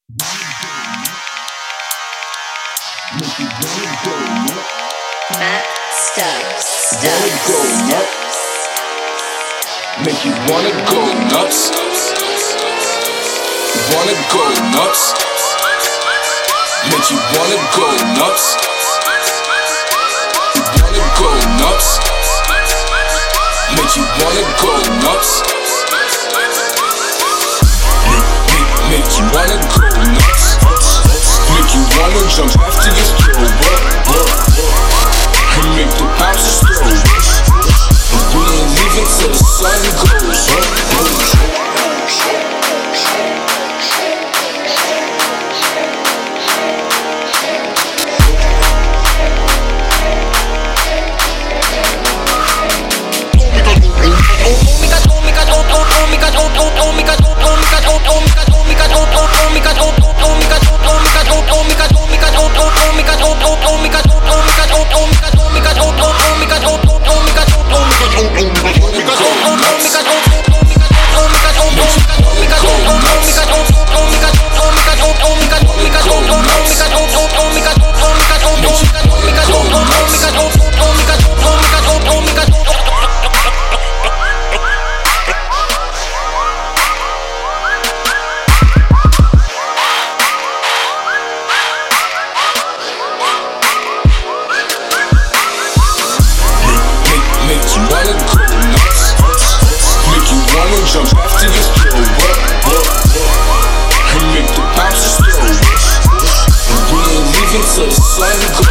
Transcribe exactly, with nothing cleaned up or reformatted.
Matt Stubbs. Wanna go nuts? Make you wanna go nuts? Wanna go nuts? Make you wanna go nuts? Wanna go nuts? Make you wanna go nuts? Make, make, make you wanna go nuts? Make you wanna jump after your throw up, up, and make the bouncers throw. And we ain't leaving till the sun goes up, goes. Make you wanna go nuts? Make you wanna jump after your throw up, up, and make the bouncers throw. And we ain't leaving till the sun goes.